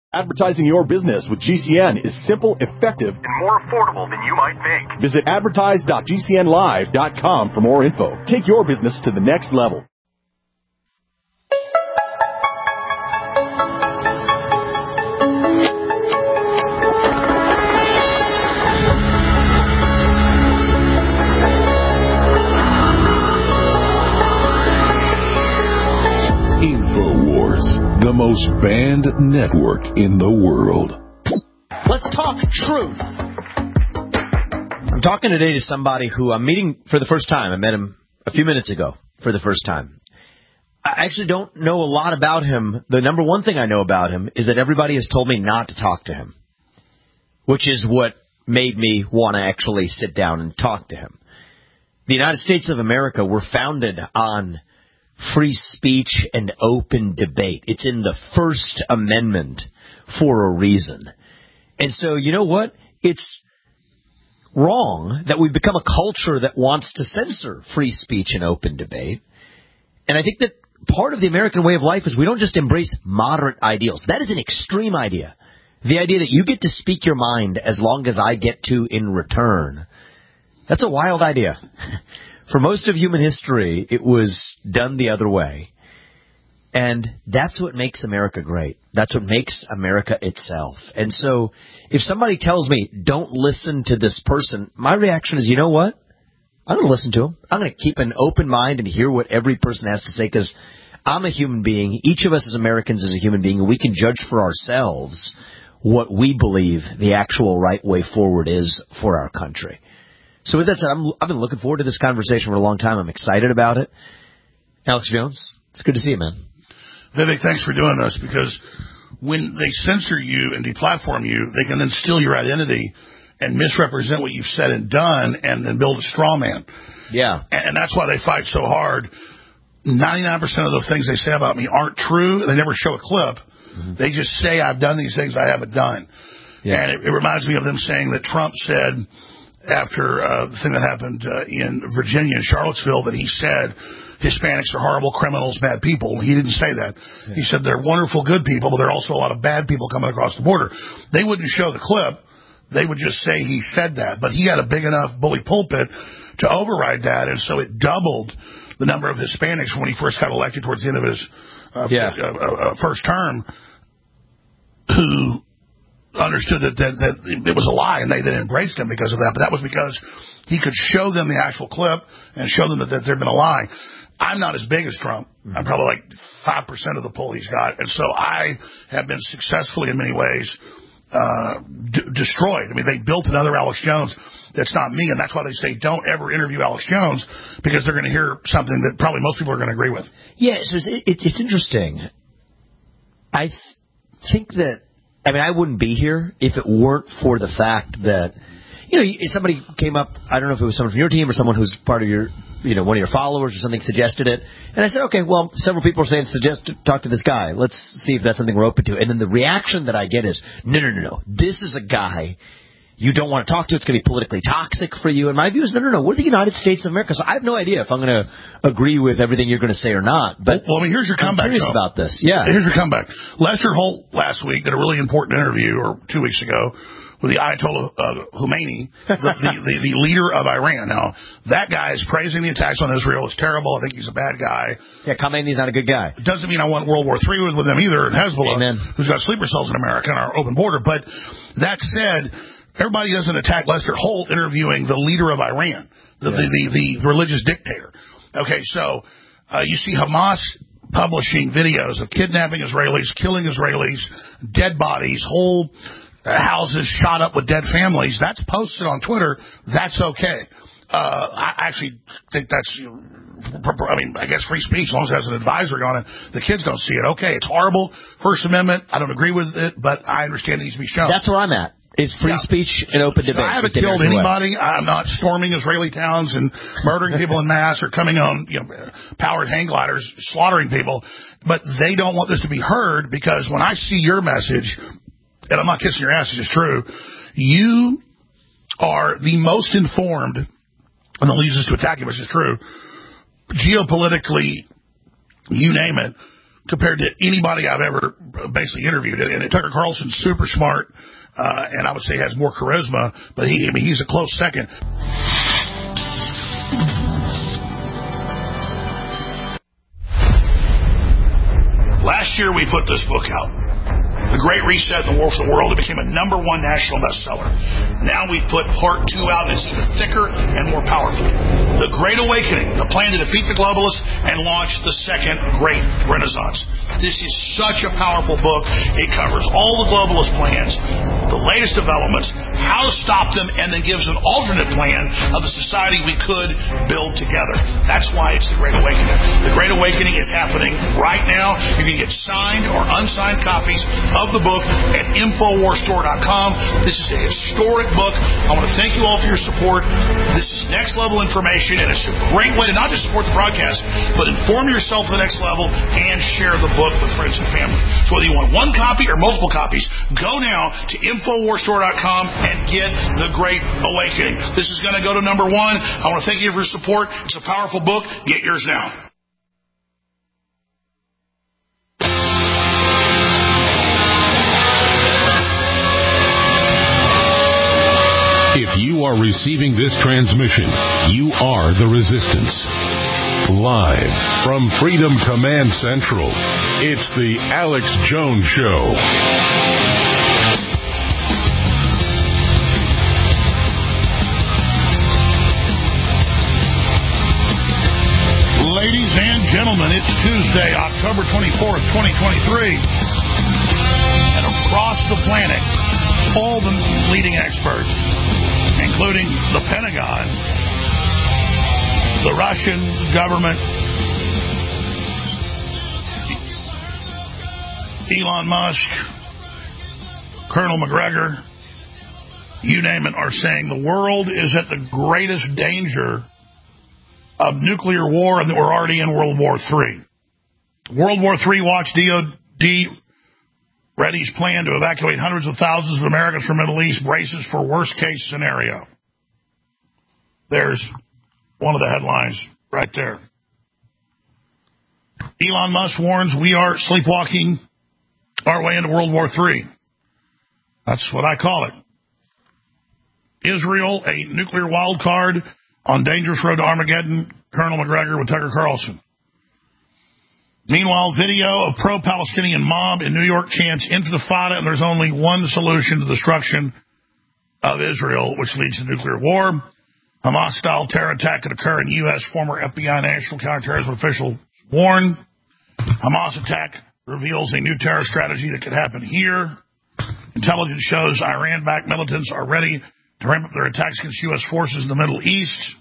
Advertising your business with GCN is simple, effective, and more affordable than you might think. Visit advertise.gcnlive.com for more info. Take your business to the next level. InfoWars, the most banned network in the world. Let's talk truth. I'm talking today to somebody who I'm meeting for the first time. I met him a few minutes ago for the first time. I actually don't know a lot about him. The number one thing I know about him is that everybody has told me not to talk to him, which is what made me want to actually sit down and talk to him. The United States of America were founded on free speech and open debate. It's in the First Amendment for a reason. And so, you know what? It's wrong that we've become a culture that wants to censor free speech and open debate. And I think that part of the American way of life is we don't just embrace moderate ideals. That is an extreme idea. The idea that you get to speak your mind as long as I get to in return. That's a wild idea. For most of human history, it was done the other way. And that's what makes America great. That's what makes America itself. And so if somebody tells me, don't listen to this person, my reaction is, you know what? I'm going to listen to him. I'm going to keep an open mind and hear what every person has to say because I'm a human being. Each of us as Americans is a human being, and we can judge for ourselves what we believe the actual right way forward is for our country. So with that said, I've been looking forward to this conversation for a long time. I'm excited about it. Alex Jones, it's good to see you, man. Vivek, thanks for doing this, because when they censor you and deplatform you, they can then steal your identity and misrepresent what you've said and done and then build a straw man. Yeah. And that's why they fight so hard. 99% of the things they say about me aren't true. They never show a clip. Mm-hmm. They just say, I've done these things I haven't done. Yeah. And it reminds me of them saying that Trump said after the thing that happened in Virginia, in Charlottesville, that he said Hispanics are horrible criminals, bad people. He didn't say that. Yeah. He said they're wonderful, good people, but there are also a lot of bad people coming across the border. They wouldn't show the clip. They would just say he said that. But he had a big enough bully pulpit to override that, and so it doubled the number of Hispanics when he first got elected towards the end of his first term, who understood that it was a lie, and they then embraced him because of that. But that was because he could show them the actual clip and show them that there had been a lie. I'm not as big as Trump. I'm probably like 5% of the poll he's got. And so I have been successfully in many ways destroyed. I mean, they built another Alex Jones that's not me, and that's why they say don't ever interview Alex Jones, because they're going to hear something that probably most people are going to agree with. Yeah, so it's interesting. I think that, I mean, I wouldn't be here if it weren't for the fact that, you know, somebody came up, I don't know if it was someone from your team or someone who's part of your, you know, one of your followers or something suggested it. And I said, okay, well, several people are saying talk to this guy. Let's see if that's something we're open to. And then the reaction that I get is, no. This is a guy you don't want to talk to. It's going to be politically toxic for you. And my view is, no. We're the United States of America. So I have no idea if I'm going to agree with everything you're going to say or not. But well, I mean, here's your comeback. I'm curious about this. Yeah. Here's your comeback. Lester Holt last week did a really important interview, or 2 weeks ago, with the Ayatollah Khomeini, the leader of Iran. Now, that guy is praising the attacks on Israel. It's terrible. I think he's a bad guy. Yeah, Khomeini's not a good guy. It doesn't mean I want World War III with them either, and Hezbollah, Amen. Who's got sleeper cells in America and our open border. But that said, everybody doesn't attack Lester Holt interviewing the leader of Iran, the religious dictator. Okay, so you see Hamas publishing videos of kidnapping Israelis, killing Israelis, dead bodies, whole houses shot up with dead families. That's posted on Twitter. That's okay. I actually think that's, I mean, I guess free speech, as long as it has an advisory on it. The kids don't see it. Okay, it's horrible. First Amendment, I don't agree with it, but I understand it needs to be shown. That's where I'm at. Is free speech and open debate. I haven't killed anybody. I'm not storming Israeli towns and murdering people in mass or coming on powered hang gliders, slaughtering people. But they don't want this to be heard, because when I see your message, and I'm not kissing your ass, it's just true, you are the most informed, and they'll use this to attack you, which is true, geopolitically, you name it, compared to anybody I've ever basically interviewed. And Tucker Carlson's super smart, and I would say has more charisma, but he's a close second. Last year we put this book out, The Great Reset and the War for the World. It became a #1 national bestseller. Now we've put part 2 out, and it's even thicker and more powerful. The Great Awakening, the plan to defeat the globalists and launch the second Great Renaissance. This is such a powerful book. It covers all the globalist plans, the latest developments, how to stop them, and then gives an alternate plan of the society we could build together. That's why it's The Great Awakening. The Great Awakening is happening right now. You can get signed or unsigned copies of the book at InfoWarsStore.com. This is a historic book. I want to thank you all for your support. This is next level information, and it's a great way to not just support the broadcast, but inform yourself to the next level and share the book with friends and family. So whether you want one copy or multiple copies, go now to InfoWarsStore.com and get The Great Awakening. This is going to go to #1. I want to thank you for your support. It's a powerful book. Get yours now. If you are receiving this transmission, you are the resistance. Live from Freedom Command Central, it's the Alex Jones Show. Ladies and gentlemen, it's Tuesday, October 24th, 2023. And across the planet, all the leading experts, including the Pentagon, the Russian government, Elon Musk, Colonel McGregor, you name it, are saying the world is at the greatest danger of nuclear war and that we're already in World War III. World War III watch DOD ready's plan to evacuate hundreds of thousands of Americans from the Middle East, braces for worst-case scenario. There's one of the headlines right there. Elon Musk warns we are sleepwalking our way into World War III. That's what I call it. Israel, a nuclear wild card on dangerous road to Armageddon. Colonel McGregor with Tucker Carlson. Meanwhile, video of pro-Palestinian mob in New York chants intifada, and there's only one solution to the destruction of Israel, which leads to nuclear war. Hamas-style terror attack could occur in U.S. Former FBI National Counterterrorism official warned. Hamas attack reveals a new terror strategy that could happen here. Intelligence shows Iran-backed militants are ready to ramp up their attacks against U.S. forces in the Middle East.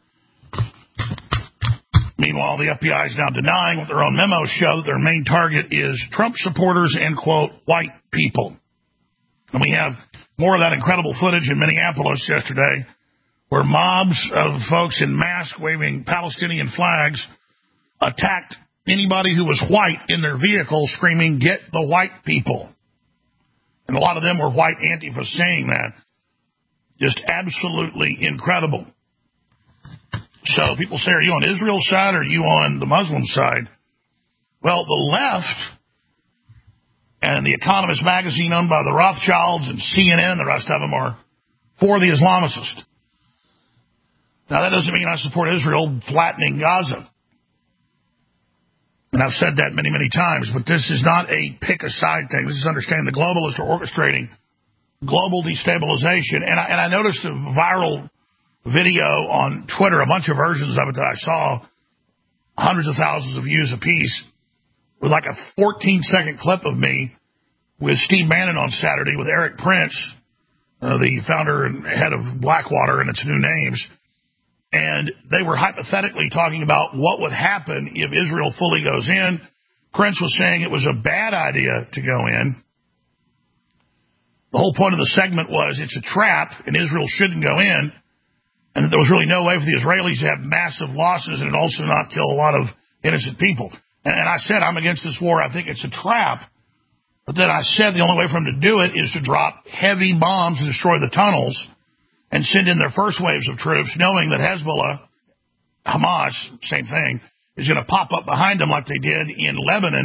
Meanwhile, the FBI is now denying what their own memos show, that their main target is Trump supporters and, quote, white people. And we have more of that incredible footage in Minneapolis yesterday, where mobs of folks in masks waving Palestinian flags attacked anybody who was white in their vehicle, screaming, "Get the white people." And a lot of them were white Antifa saying that. Just absolutely incredible. So people say, are you on Israel's side or are you on the Muslim side? Well, the left and The Economist magazine owned by the Rothschilds and CNN, the rest of them are for the Islamicists. Now, that doesn't mean I support Israel flattening Gaza. And I've said that many, many times, but this is not a pick-a-side thing. This is understanding the globalists are orchestrating global destabilization. And I noticed a viral video on Twitter, a bunch of versions of it that I saw, hundreds of thousands of views apiece, with like a 14-second clip of me with Steve Bannon on Saturday with Eric Prince, the founder and head of Blackwater and its new names. And they were hypothetically talking about what would happen if Israel fully goes in. Prince was saying it was a bad idea to go in. The whole point of the segment was it's a trap and Israel shouldn't go in. And there was really no way for the Israelis to have massive losses and also not kill a lot of innocent people. And I said, I'm against this war. I think it's a trap. But then I said the only way for them to do it is to drop heavy bombs to destroy the tunnels and send in their first waves of troops, knowing that Hezbollah, Hamas, same thing, is going to pop up behind them like they did in Lebanon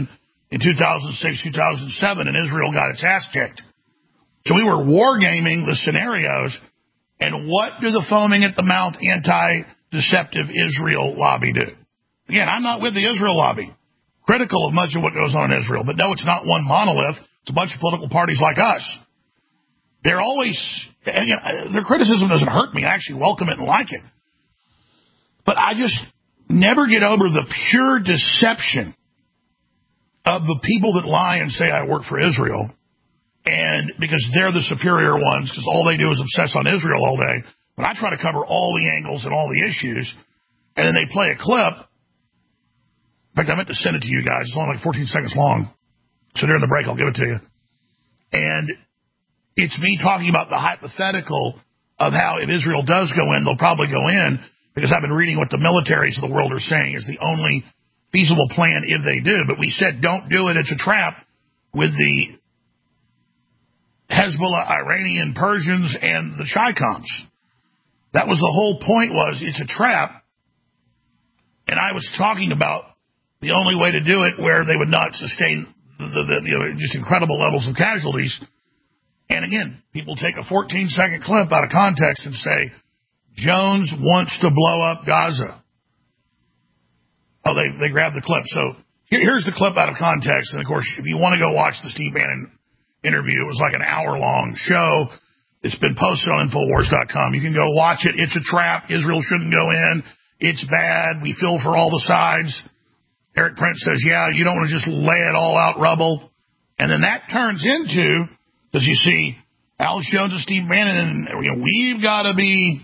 in 2006, 2007, and Israel got its ass kicked. So we were wargaming the scenarios, and what do the foaming at the mouth anti-deceptive Israel lobby do? Again, I'm not with the Israel lobby. Critical of much of what goes on in Israel, but no, it's not one monolith. It's a bunch of political parties like us. They're always, and again, their criticism doesn't hurt me. I actually welcome it and like it. But I just never get over the pure deception of the people that lie and say I work for Israel, and because they're the superior ones, because all they do is obsess on Israel all day. But I try to cover all the angles and all the issues, and then they play a clip. In fact, I meant to send it to you guys. It's only like 14 seconds long. So during the break, I'll give it to you. And it's me talking about the hypothetical of how if Israel does go in, they'll probably go in, because I've been reading what the militaries of the world are saying is the only feasible plan if they do. But we said, don't do it. It's a trap with the Hezbollah, Iranian, Persians, and the Chi-Coms. That was the whole point, was it's a trap. And I was talking about the only way to do it where they would not sustain the just incredible levels of casualties. And again, people take a 14-second clip out of context and say, Jones wants to blow up Gaza. Oh, they grabbed the clip. So here's the clip out of context. And, of course, if you want to go watch the Steve Bannon interview, it was like an hour-long show. It's been posted on Infowars.com. You can go watch it. It's a trap. Israel shouldn't go in. It's bad. We feel for all the sides. Eric Prince says, yeah, you don't want to just lay it all out rubble. And then that turns into, because you see Alex Jones and Steve Bannon, and we've got to be,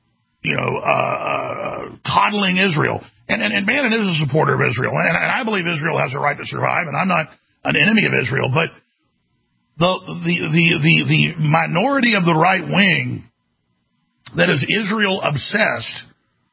coddling Israel. And Bannon is a supporter of Israel. And I believe Israel has a right to survive, and I'm not an enemy of Israel. But the minority of the right wing that is Israel obsessed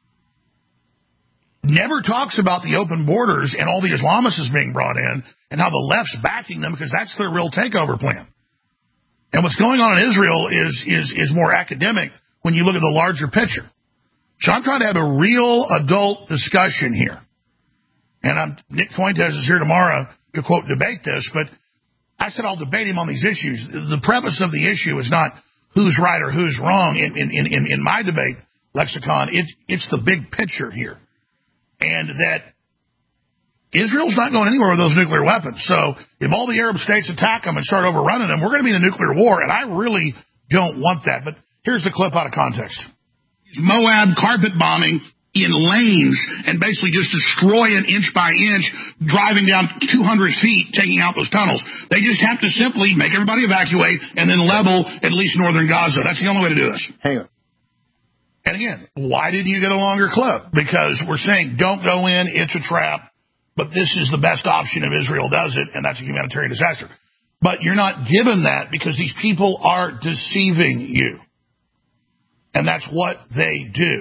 never talks about the open borders and all the Islamists being brought in and how the left's backing them, because that's their real takeover plan. And what's going on in Israel is more academic when you look at the larger picture. So I'm trying to have a real adult discussion here. And Nick Fuentes is here tomorrow to, quote, debate this, but I said I'll debate him on these issues. The premise of the issue is not who's right or who's wrong in my debate lexicon. It's the big picture here. And that Israel's not going anywhere with those nuclear weapons. So if all the Arab states attack them and start overrunning them, we're going to be in a nuclear war, and I really don't want that. But here's the clip out of context. Moab carpet bombing in lanes and basically just destroy it inch by inch, driving down 200 feet, taking out those tunnels. They just have to simply make everybody evacuate and then level at least northern Gaza. That's the only way to do this. Hang on. And again, why did you get a longer clip? Because we're saying don't go in, it's a trap, but this is the best option if Israel does it, and that's a humanitarian disaster. But you're not given that because these people are deceiving you. And that's what they do.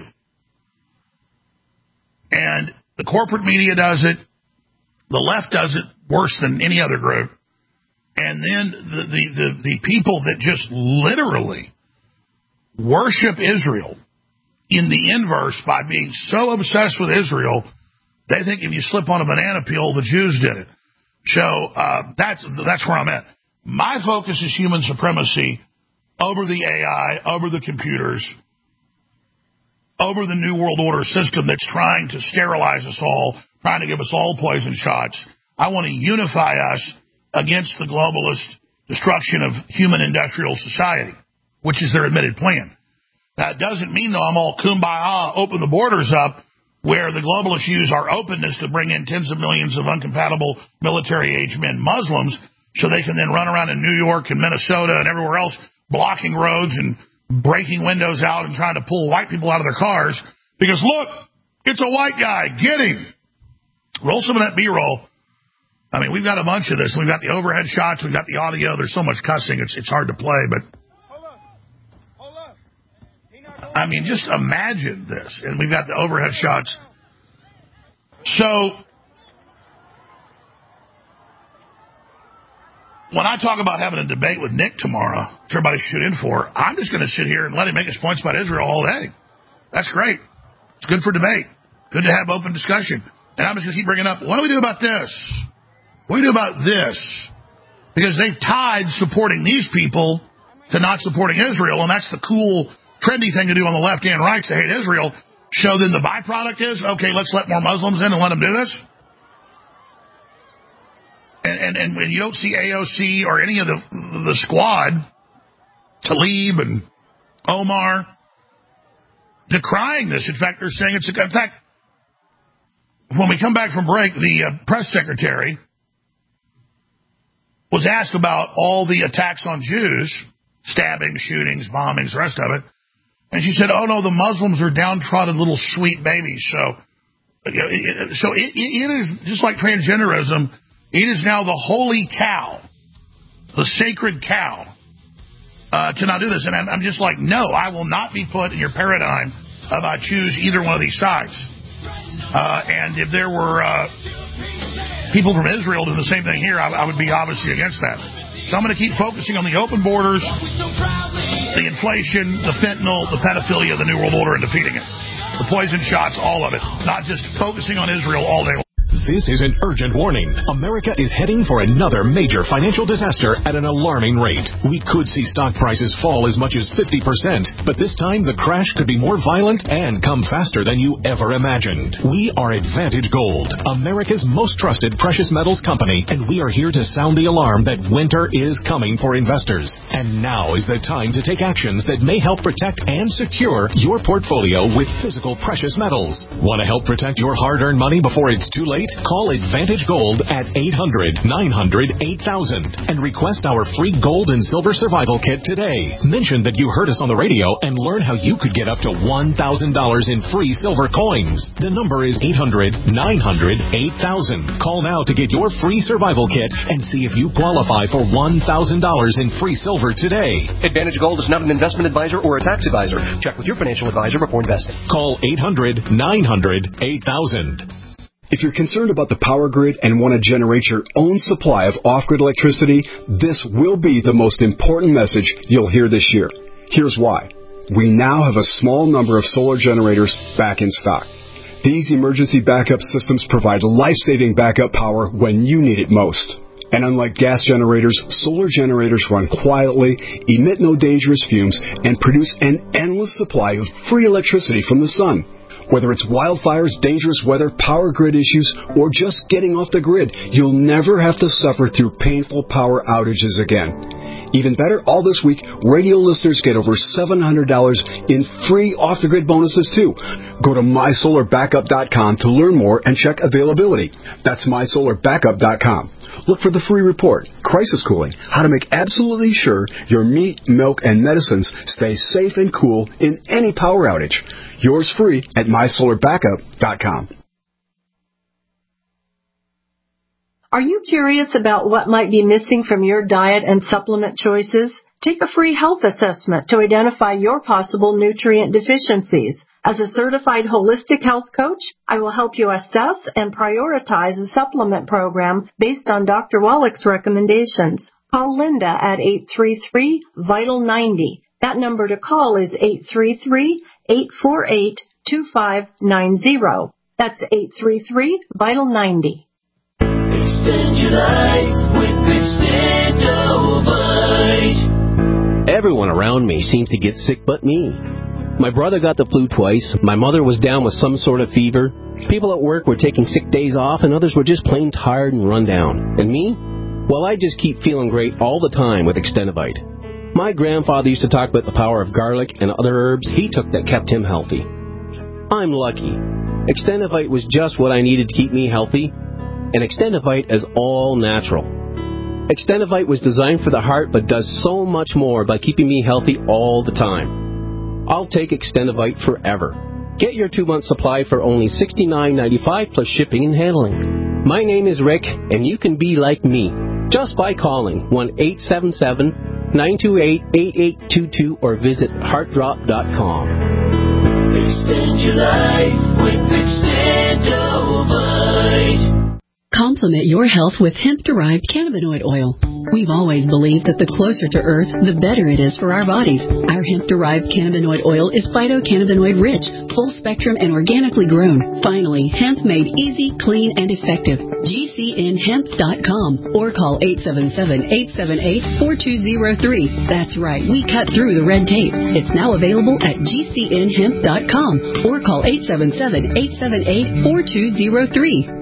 And the corporate media does it. The left does it worse than any other group. And then the people that just literally worship Israel in the inverse by being so obsessed with Israel, they think if you slip on a banana peel, the Jews did it. So that's where I'm at. My focus is human supremacy over the AI, over the computers, over the New World Order system that's trying to sterilize us all, trying to give us all poison shots. I want to unify us against the globalist destruction of human industrial society, which is their admitted plan. Now, it doesn't mean, though, I'm all kumbaya, open the borders up, where the globalists use our openness to bring in tens of millions of uncompatible military-age men Muslims so they can then run around in New York and Minnesota and everywhere else blocking roads and breaking windows out and trying to pull white people out of their cars because, look, it's a white guy. Get him. Roll some of that B-roll. I mean, we've got a bunch of this. We've got the overhead shots. We've got the audio. There's so much cussing. It's hard to play, but I mean, just imagine this. And we've got the overhead shots. So when I talk about having a debate with Nick tomorrow, which everybody should in for, I'm just going to sit here and let him make his points about Israel all day. That's great. It's good for debate. Good to have open discussion. And I'm just going to keep bringing up, what do we do about this? what do we do about this? Because they've tied supporting these people to not supporting Israel, and that's the cool, trendy thing to do on the left and right to hate Israel. So then the byproduct is, okay, let's let more Muslims in and let them do this? And when you don't see AOC or any of the squad, Tlaib and Omar, decrying this. In fact, they're saying it's... In fact, when we come back from break, the press secretary was asked about all the attacks on Jews, stabbings, shootings, bombings, the rest of it. And she said, oh, no, the Muslims are downtrodden little sweet babies. So it is just like transgenderism. It is now the holy cow, the sacred cow, to not do this. And I'm just like, no, I will not be put in your paradigm if I choose either one of these sides. And if there were people from Israel doing the same thing here, I would be obviously against that. So I'm going to keep focusing on the open borders, the inflation, the fentanyl, the pedophilia, the New World Order, and defeating it. The poison shots, all of it. Not just focusing on Israel all day long. This is an urgent warning. America is heading for another major financial disaster at an alarming rate. We could see stock prices fall as much as 50%, but this time the crash could be more violent and come faster than you ever imagined. We are Advantage Gold, America's most trusted precious metals company, and we are here to sound the alarm that winter is coming for investors. And now is the time to take actions that may help protect and secure your portfolio with physical precious metals. Want to help protect your hard-earned money before it's too late? Call Advantage Gold at 800-900-8000 and request our free gold and silver survival kit today. Mention that you heard us on the radio and learn how you could get up to $1,000 in free silver coins. The number is 800-900-8000. Call now to get your free survival kit and see if you qualify for $1,000 in free silver today. Advantage Gold is not an investment advisor or a tax advisor. Check with your financial advisor before investing. Call 800-900-8000. If you're concerned about the power grid and want to generate your own supply of off-grid electricity, this will be the most important message you'll hear this year. Here's why. We now have a small number of solar generators back in stock. These emergency backup systems provide life-saving backup power when you need it most. And unlike gas generators, solar generators run quietly, emit no dangerous fumes, and produce an endless supply of free electricity from the sun. Whether it's wildfires, dangerous weather, power grid issues, or just getting off the grid, you'll never have to suffer through painful power outages again. Even better, all this week, radio listeners get over $700 in free off-the-grid bonuses, too. Go to MySolarBackup.com to learn more and check availability. That's MySolarBackup.com. Look for the free report, Crisis Cooling, how to make absolutely sure your meat, milk, and medicines stay safe and cool in any power outage. Yours free at MySolarBackup.com. Are you curious about what might be missing from your diet and supplement choices? Take a free health assessment to identify your possible nutrient deficiencies. As a certified holistic health coach, I will help you assess and prioritize a supplement program based on Dr. Wallach's recommendations. Call Linda at 833-VITAL-90. That number to call is 833-848-2590. That's 833-VITAL-90. Extend your life with Extendovite. Everyone around me seems to get sick but me. My brother got the flu twice. My mother was down with some sort of fever. People at work were taking sick days off, and others were just plain tired and run down. And me? Well, I just keep feeling great all the time with Extendovite. My grandfather used to talk about the power of garlic and other herbs he took that kept him healthy. I'm lucky. Extendovite was just what I needed to keep me healthy, and Extendovite is all natural. Extendovite was designed for the heart but does so much more by keeping me healthy all the time. I'll take Extendovite forever. Get your 2-month supply for only $69.95 plus shipping and handling. My name is Rick, and you can be like me just by calling 1-877-928-8822 or visit heartdrop.com. Extend your life with Extendovite. Complement your health with hemp-derived cannabinoid oil. We've always believed that the closer to Earth, the better it is for our bodies. Our hemp-derived cannabinoid oil is phytocannabinoid rich, full spectrum, and organically grown. Finally, hemp made easy, clean, and effective. GCNhemp.com or call 877-878-4203. That's right, we cut through the red tape. It's now available at GCNhemp.com or call 877-878-4203.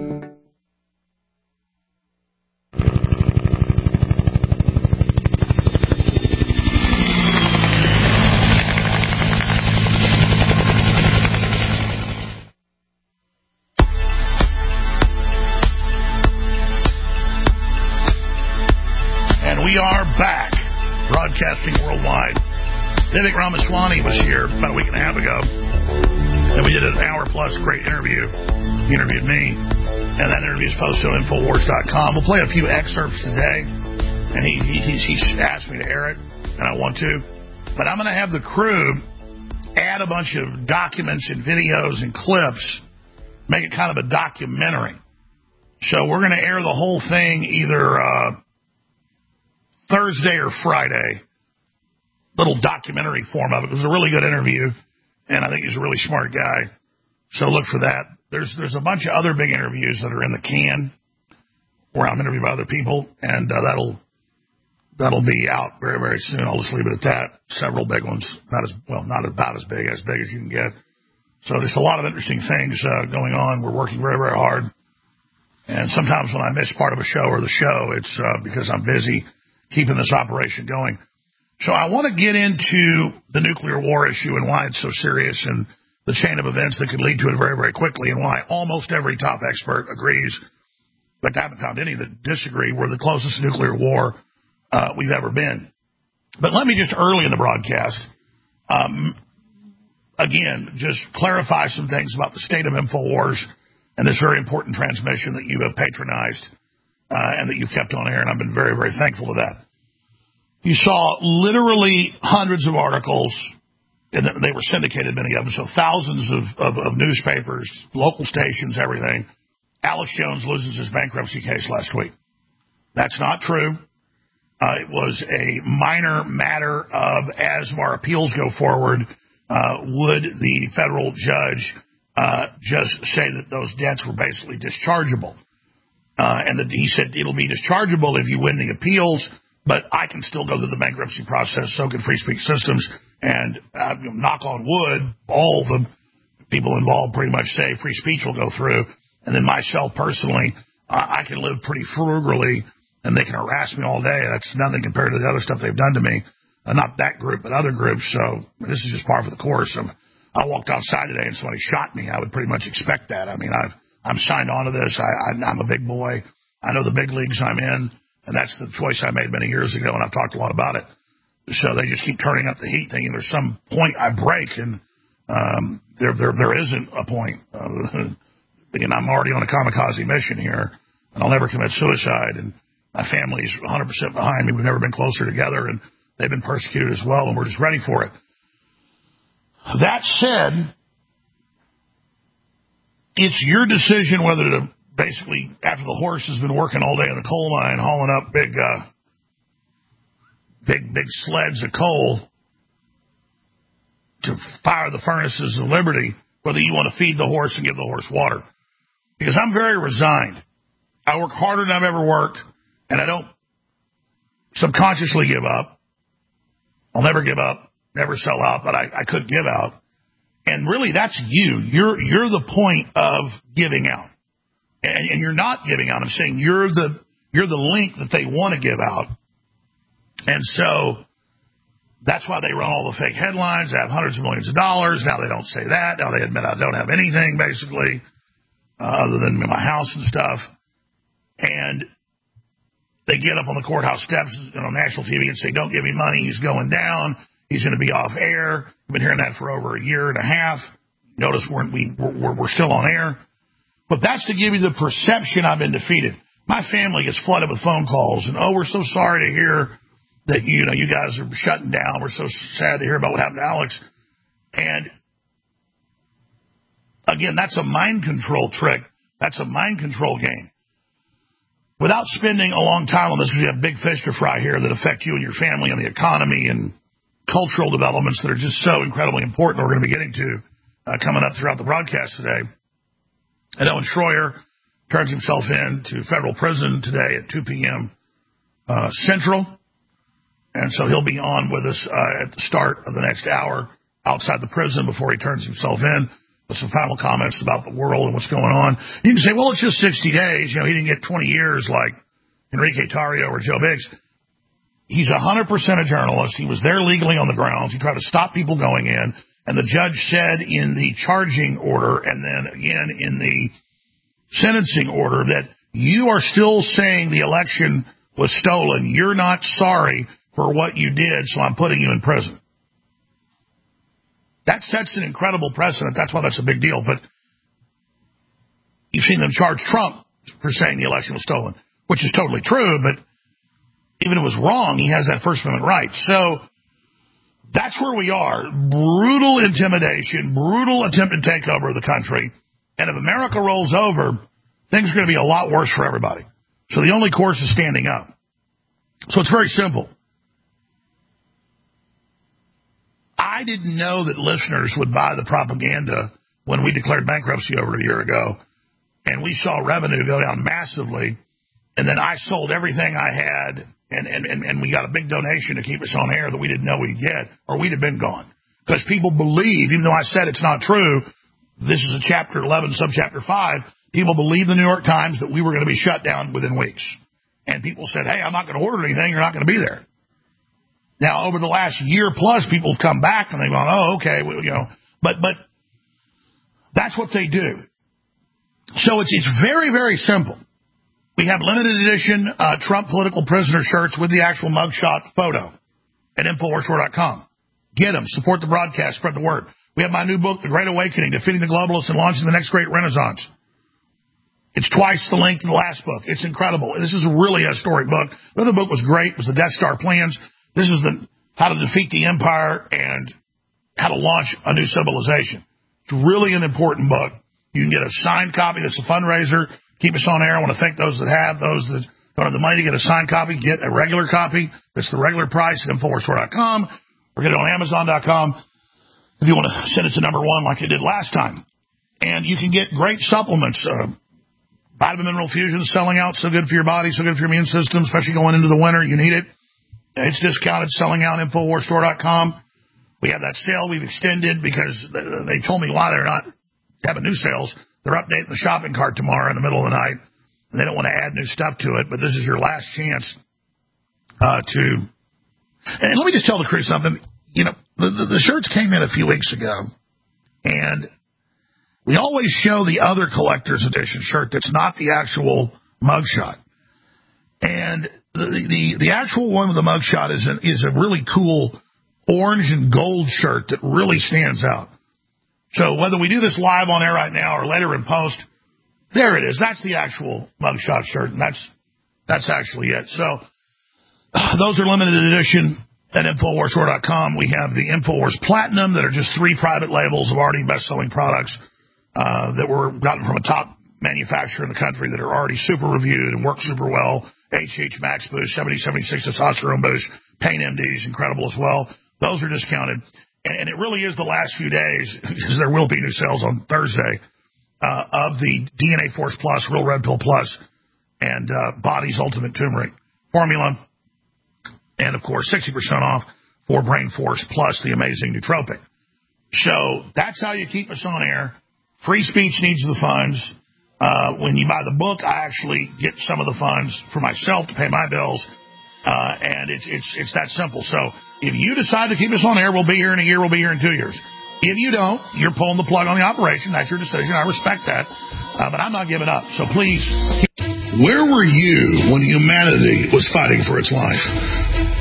We are back, broadcasting worldwide. Vivek Ramaswamy was here about a week and a half ago, and we did an hour-plus great interview. He interviewed me, and that interview is posted on Infowars.com. We'll play a few excerpts today, and he asked me to air it, and I want to. But I'm going to have the crew add a bunch of documents and videos and clips, make it kind of a documentary. So we're going to air the whole thing either Thursday or Friday, little documentary form of it. It was a really good interview, and I think he's a really smart guy. So look for that. There's a bunch of other big interviews that are in the can where I'm interviewed by other people, and that'll be out very, very soon. I'll just leave it at that. Several big ones, not about as big as you can get. So there's a lot of interesting things going on. We're working very, very hard, and sometimes when I miss part of a show or the show, it's because I'm busy keeping this operation going. So I want to get into the nuclear war issue and why it's so serious and the chain of events that could lead to it very, very quickly, and why almost every top expert agrees, but I haven't found any that disagree, we're the closest nuclear war we've ever been. But let me just early in the broadcast, again, just clarify some things about the state of InfoWars and this very important transmission that you have patronized and that you've kept on air, and I've been very, very thankful to that. You saw literally hundreds of articles, and they were syndicated, many of them, so thousands of newspapers, local stations, everything. Alex Jones loses his bankruptcy case last week. That's not true. It was a minor matter of, as our appeals go forward, would the federal judge just say that those debts were basically dischargeable? And he said it'll be dischargeable if you win the appeals, but I can still go through the bankruptcy process, so can Free Speech Systems, and knock on wood, all the people involved pretty much say free speech will go through, and then myself personally, I can live pretty frugally, and they can harass me all day. That's nothing compared to the other stuff they've done to me. Not that group, but other groups, so this is just par for the course. I walked outside today and somebody shot me. I would pretty much expect that. I mean, I'm signed on to this. I'm a big boy. I know the big leagues I'm in, and that's the choice I made many years ago, and I've talked a lot about it. So they just keep turning up the heat, thinking there's some point I break, and there isn't a point. And I'm already on a kamikaze mission here, and I'll never commit suicide, and my family's 100% behind me. We've never been closer together, and they've been persecuted as well, and we're just ready for it. That said, it's your decision whether to basically, after the horse has been working all day in the coal mine, hauling up big sleds of coal to fire the furnaces of liberty, whether you want to feed the horse and give the horse water. Because I'm very resigned. I work harder than I've ever worked, and I don't subconsciously give up. I'll never give up, never sell out, but I could give out. And really, that's you. You're the point of giving out. And you're not giving out. I'm saying you're the link that they want to give out. And so that's why they run all the fake headlines. They have hundreds of millions of dollars. Now they don't say that. Now they admit I don't have anything, basically, other than my house and stuff. And they get up on the courthouse steps on national TV and say, don't give me money. He's going down. He's going to be off air. We've been hearing that for over a year and a half. Notice we're still on air. But that's to give you the perception I've been defeated. My family gets flooded with phone calls, and, we're so sorry to hear that, you guys are shutting down. We're so sad to hear about what happened to Alex. And, again, that's a mind control trick. That's a mind control game. without spending a long time on this, because we have big fish to fry here that affect you and your family and the economy and cultural developments that are just so incredibly important we're going to be getting to coming up throughout the broadcast today. And Owen Schroyer turns himself in to federal prison today at 2 p.m. Central. And so he'll be on with us at the start of the next hour outside the prison before he turns himself in with some final comments about the world and what's going on. You can say, well, it's just 60 days. You know, he didn't get 20 years like Enrique Tarrio or Joe Biggs. He's 100% a journalist. He was there legally on the grounds. He tried to stop people going in. And the judge said in the charging order and then again in the sentencing order that you are still saying the election was stolen. You're not sorry for what you did, so I'm putting you in prison. That sets an incredible precedent. That's why that's a big deal. But you've seen them charge Trump for saying the election was stolen, which is totally true, but even if it was wrong, he has that First Amendment right. So that's where we are. Brutal intimidation, brutal attempted takeover of the country. And if America rolls over, things are going to be a lot worse for everybody. So the only course is standing up. So it's very simple. I didn't know that listeners would buy the propaganda when we declared bankruptcy over a year ago. And we saw revenue go down massively. And then I sold everything I had, and we got a big donation to keep us on air that we didn't know we'd get, or we'd have been gone. Because people believe, even though I said it's not true, this is a Chapter 11, Subchapter 5, people believe the New York Times that we were going to be shut down within weeks. And people said, hey, I'm not going to order anything, you're not going to be there. Now, over the last year plus, people have come back and they've gone, oh, okay, well, you know, but that's what they do. So it's very, very simple. We have limited edition Trump political prisoner shirts with the actual mugshot photo at InfoWarsStore.com. Get them. Support the broadcast. Spread the word. We have my new book, The Great Awakening, Defeating the Globalists and Launching the Next Great Renaissance. It's twice the length of the last book. It's incredible. This is really a historic book. The other book was great. It was the Death Star Plans. This is the how to defeat the empire and how to launch a new civilization. It's really an important book. You can get a signed copy. That's a fundraiser. Keep us on air. I want to thank those that have. Those that don't have the money to get a signed copy, get a regular copy. That's the regular price at InfoWarsStore.com or get it on Amazon.com if you want to send it to number one like you did last time. And you can get great supplements. Vitamin Mineral Fusion is selling out. So good for your body, so good for your immune system, especially going into the winter. You need it. It's discounted, selling out, InfoWarsStore.com. We have that sale we've extended because they told me why they're not having new sales. They're updating the shopping cart tomorrow in the middle of the night, and they don't want to add new stuff to it, but this is your last chance to... And let me just tell the crew something. You know, the shirts came in a few weeks ago, and we always show the other collector's edition shirt that's not the actual mugshot. And the actual one with the mugshot is a really cool orange and gold shirt that really stands out. So whether we do this live on air right now or later in post, there it is. That's the actual mugshot shirt, and that's actually it. So those are limited edition at InfoWarsStore.com. We have the InfoWars Platinum that are just 3 private labels of already best-selling products that were gotten from a top manufacturer in the country that are already super reviewed and work super well. HH Max Boost, 7076 Testosterone Boost, Pain MD is incredible as well. Those are discounted. And it really is the last few days, because there will be new sales on Thursday, of the DNA Force Plus, Real Red Pill Plus, and Body's Ultimate Turmeric Formula. And, of course, 60% off for Brain Force Plus, the amazing nootropic. So that's how you keep us on air. Free speech needs the funds. When you buy the book, I actually get some of the funds for myself to pay my bills. And it's that simple. So if you decide to keep us on air, we'll be here in a year, we'll be here in 2 years. If you don't, you're pulling the plug on the operation. That's your decision. I respect that. But I'm not giving up. So please. Where were you when humanity was fighting for its life?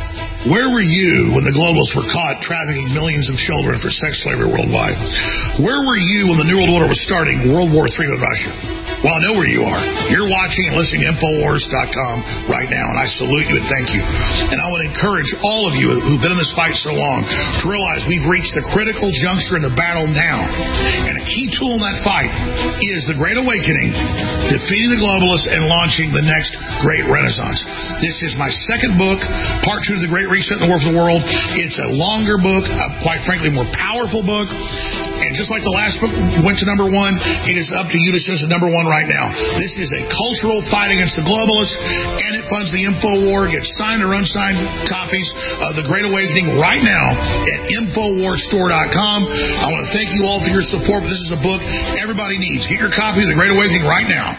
Where were you when the globalists were caught trafficking millions of children for sex slavery worldwide? Where were you when the New World Order was starting World War III with Russia? Well, I know where you are. You're watching and listening to Infowars.com right now, and I salute you and thank you. And I want to encourage all of you who've been in this fight so long to realize we've reached the critical juncture in the battle now. And a key tool in that fight is the Great Awakening, defeating the globalists, and launching the next great renaissance. This is my second book, part 2 of the Great Reset in the War for the World. It's a longer book, quite frankly, more powerful book. And just like the last book went to number 1, it is up to you to send us to number 1 right now. This is a cultural fight against the globalists, and it funds the InfoWar. Get signed or unsigned copies of The Great Awakening right now at InfoWarsStore.com. I want to thank you all for your support. This is a book everybody needs. Get your copy of The Great Awakening right now.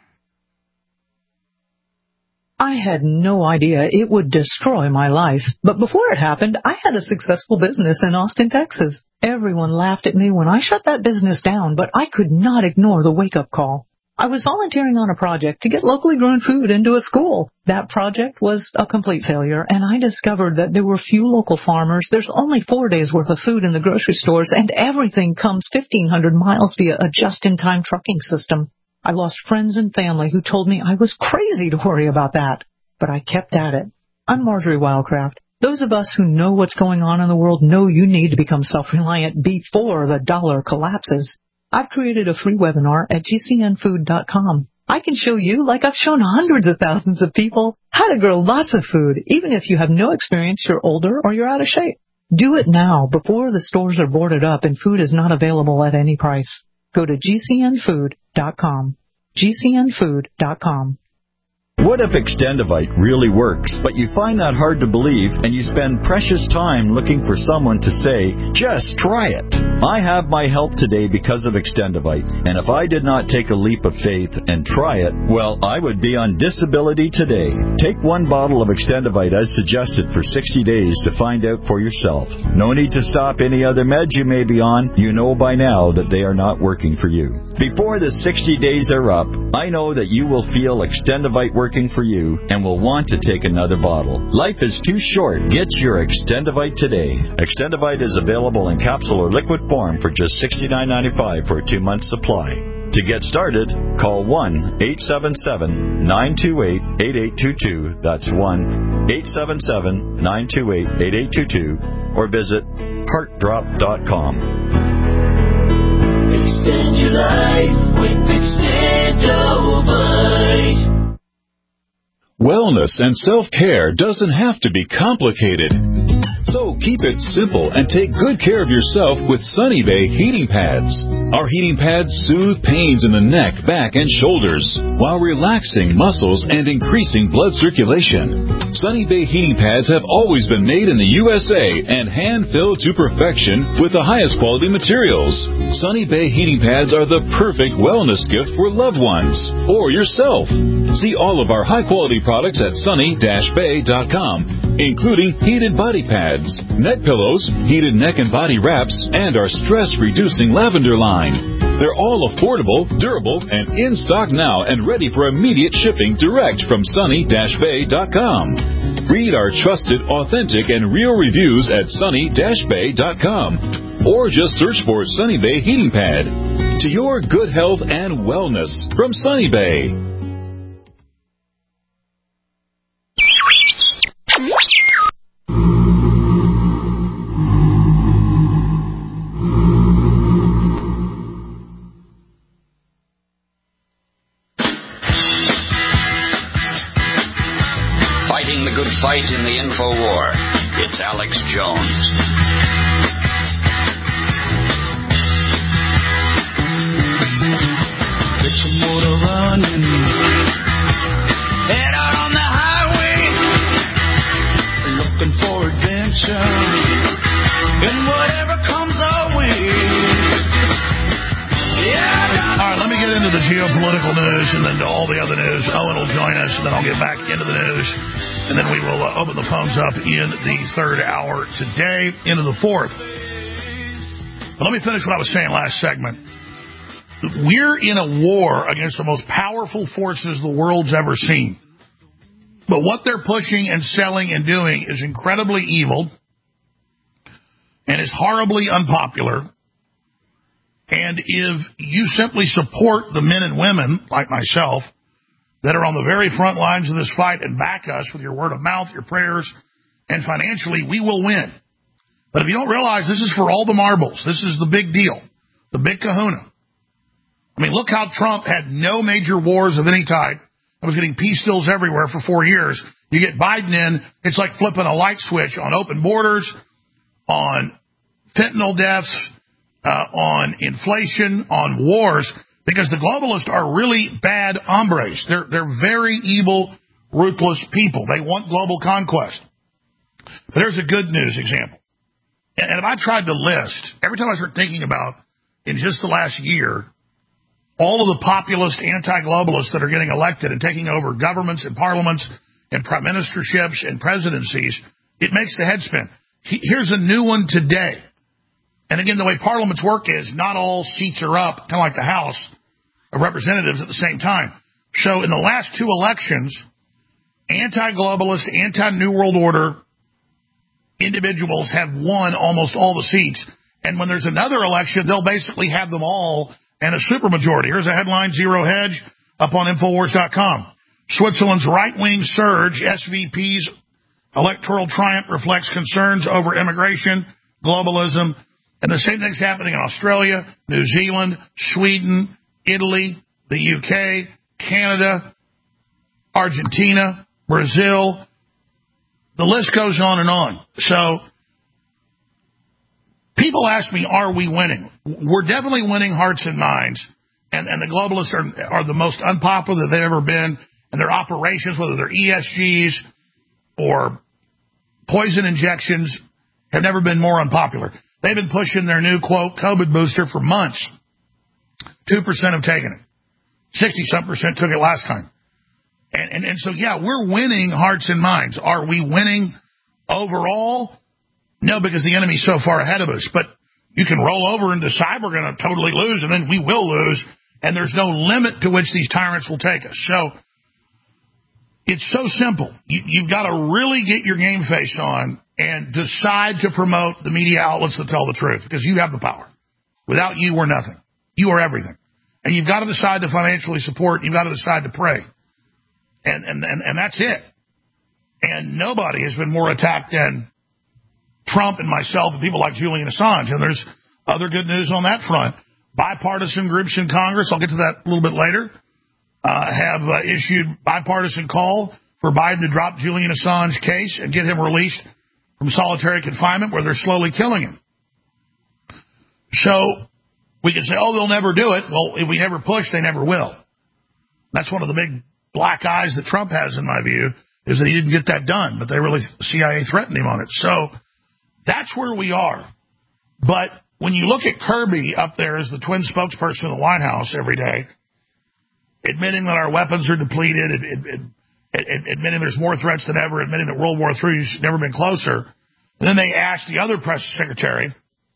I had no idea it would destroy my life, but before it happened, I had a successful business in Austin, Texas. Everyone laughed at me when I shut that business down, but I could not ignore the wake-up call. I was volunteering on a project to get locally grown food into a school. That project was a complete failure, and I discovered that there were few local farmers. There's only 4 days' worth of food in the grocery stores, and everything comes 1,500 miles via a just-in-time trucking system. I lost friends and family who told me I was crazy to worry about that, but I kept at it. I'm Marjorie Wildcraft. Those of us who know what's going on in the world know you need to become self-reliant before the dollar collapses. I've created a free webinar at GCNfood.com. I can show you, like I've shown hundreds of thousands of people, how to grow lots of food, even if you have no experience, you're older, or you're out of shape. Do it now, before the stores are boarded up and food is not available at any price. Go to GCNfood.com. GCNfood.com. What if Extendivite really works, but you find that hard to believe and you spend precious time looking for someone to say, just try it? I have my help today because of Extendivite, and if I did not take a leap of faith and try it, well, I would be on disability today. Take 1 bottle of Extendivite as suggested for 60 days to find out for yourself. No need to stop any other meds you may be on. You know by now that they are not working for you. Before the 60 days are up, I know that you will feel Extendivite working for you and will want to take another bottle. Life is too short. Get your Extendivite today. Extendivite is available in capsule or liquid form for just $69.95 for a 2-month supply. To get started, call 1-877-928-8822. That's 1-877-928-8822. Or visit heartdrop.com. Extend your life with Extendivite. Wellness and self-care doesn't have to be complicated. So keep it simple and take good care of yourself with Sunny Bay heating pads. Our heating pads soothe pains in the neck, back, and shoulders while relaxing muscles and increasing blood circulation. Sunny Bay heating pads have always been made in the USA and hand-filled to perfection with the highest quality materials. Sunny Bay heating pads are the perfect wellness gift for loved ones or yourself. See all of our high-quality products at sunny-bay.com, including heated body pads, neck pillows, heated neck and body wraps, and our stress-reducing lavender line. They're all affordable, durable, and in stock now and ready for immediate shipping direct from sunny-bay.com. Read our trusted, authentic, and real reviews at sunny-bay.com. Or just search for Sunny Bay Heating Pad. To your good health and wellness from Sunny Bay. Fighting the good fight in the info war. It's Alex Jones. Get your motor running. Head out on the highway. Looking for adventure. And whatever comes our way. Yeah. All right, let me get into the geopolitical news and then to all the other news. Owen will join us, and then I'll get back into the news. And then we will open the phones up in the third hour today, into the fourth. But let me finish what I was saying last segment. We're in a war against the most powerful forces the world's ever seen. But what they're pushing and selling and doing is incredibly evil and is horribly unpopular. And if you simply support the men and women, like myself, that are on the very front lines of this fight and back us with your word of mouth, your prayers, and financially, we will win. But if you don't realize this is for all the marbles, this is the big deal, the big kahuna. I mean, look how Trump had no major wars of any type. I was getting peace deals everywhere for 4 years. You get Biden in, it's like flipping a light switch on open borders, on fentanyl deaths, on inflation, on wars, because the globalists are really bad hombres. They're very evil, ruthless people. They want global conquest. But here's a good news example. And if I tried to list, every time I start thinking about, in just the last year, all of the populist anti-globalists that are getting elected and taking over governments and parliaments and prime ministerships and presidencies, it makes the head spin. Here's a new one today. And again, the way parliaments work is not all seats are up, kind of like the House of Representatives at the same time. So in the last 2 elections, anti-globalist, anti-New World Order individuals have won almost all the seats. And when there's another election, they'll basically have them all and a supermajority. Here's a headline, Zero Hedge, up on Infowars.com. Switzerland's right-wing surge, SVP's electoral triumph reflects concerns over immigration, globalism, and the same thing's happening in Australia, New Zealand, Sweden, Italy, the UK, Canada, Argentina, Brazil. The list goes on and on. So people ask me, are we winning? We're definitely winning hearts and minds. And the globalists are the most unpopular that they've ever been. And their operations, whether they're ESGs or poison injections, have never been more unpopular. They've been pushing their new, quote, COVID booster for months. 2% have taken it. 60-some% took it last time. And so, yeah, we're winning hearts and minds. Are we winning overall? No, because the enemy's so far ahead of us. But you can roll over and decide we're going to totally lose, and then we will lose, and there's no limit to which these tyrants will take us. So it's so simple. You've got to really get your game face on and decide to promote the media outlets that tell the truth, because you have the power. Without you, we're nothing. You are everything. And you've got to decide to financially support. You've got to decide to pray. And that's it. And nobody has been more attacked than Trump and myself and people like Julian Assange. And there's other good news on that front. Bipartisan groups in Congress, I'll get to that a little bit later, have issued bipartisan call for Biden to drop Julian Assange's case and get him released from solitary confinement, where they're slowly killing him. So we can say, oh, they'll never do it. Well, if we never push, they never will. That's one of the big black eyes that Trump has, in my view, is that he didn't get that done, but the CIA threatened him on it. So that's where we are. But when you look at Kirby up there as the twin spokesperson of the White House every day, admitting that our weapons are depleted, admitting there's more threats than ever, admitting that World War III has never been closer, and then they asked the other press secretary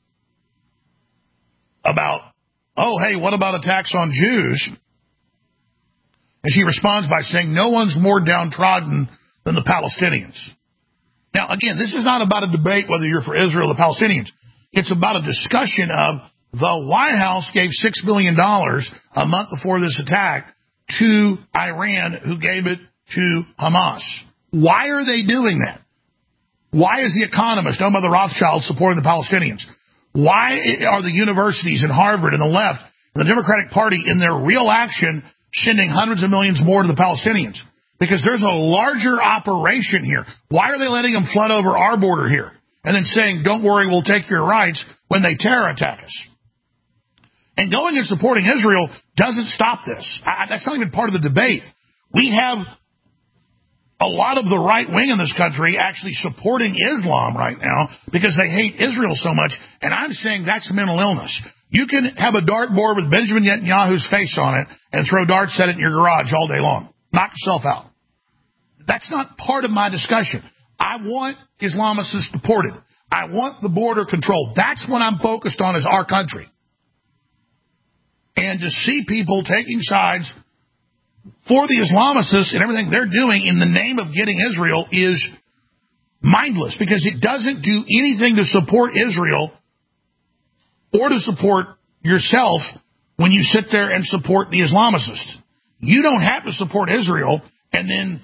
about, oh, hey, what about attacks on Jews? And she responds by saying, no one's more downtrodden than the Palestinians. Now, again, this is not about a debate whether you're for Israel or the Palestinians. It's about a discussion of the White House gave $6 billion a month before this attack to Iran, who gave it to Hamas. Why are they doing that? Why is The Economist, owned by the Rothschilds, supporting the Palestinians? Why are the universities in Harvard and the left and the Democratic Party in their real action sending hundreds of millions more to the Palestinians? Because there's a larger operation here. Why are they letting them flood over our border here and then saying, don't worry, we'll take your rights when they terror attack us? And going and supporting Israel doesn't stop this. That's not even part of the debate. We have a lot of the right wing in this country actually supporting Islam right now because they hate Israel so much. And I'm saying that's mental illness. You can have a dartboard with Benjamin Netanyahu's face on it and throw darts at it in your garage all day long. Knock yourself out. That's not part of my discussion. I want Islamists deported. I want the border controlled. That's what I'm focused on, is our country. And to see people taking sides for the Islamicists and everything they're doing in the name of getting Israel is mindless, because it doesn't do anything to support Israel or to support yourself when you sit there and support the Islamicists. You don't have to support Israel and then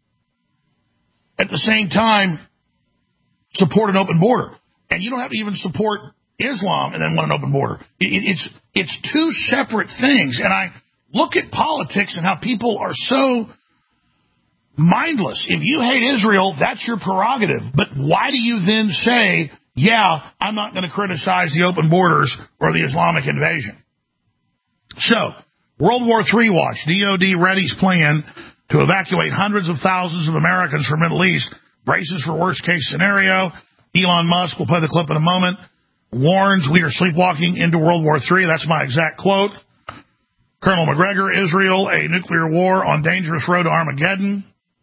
at the same time support an open border. And you don't have to even support Islam and then want an open border. It's two separate things. And I look at politics and how people are so mindless. If you hate Israel, that's your prerogative. But why do you then say, yeah, I'm not going to criticize the open borders or the Islamic invasion? So, World War III watch. DOD readies plan to evacuate hundreds of thousands of Americans from Middle East. Braces for worst case scenario. Elon Musk, we'll play the clip in a moment, warns we are sleepwalking into World War III. That's my exact quote. Colonel McGregor, Israel, a nuclear war on dangerous road to Armageddon.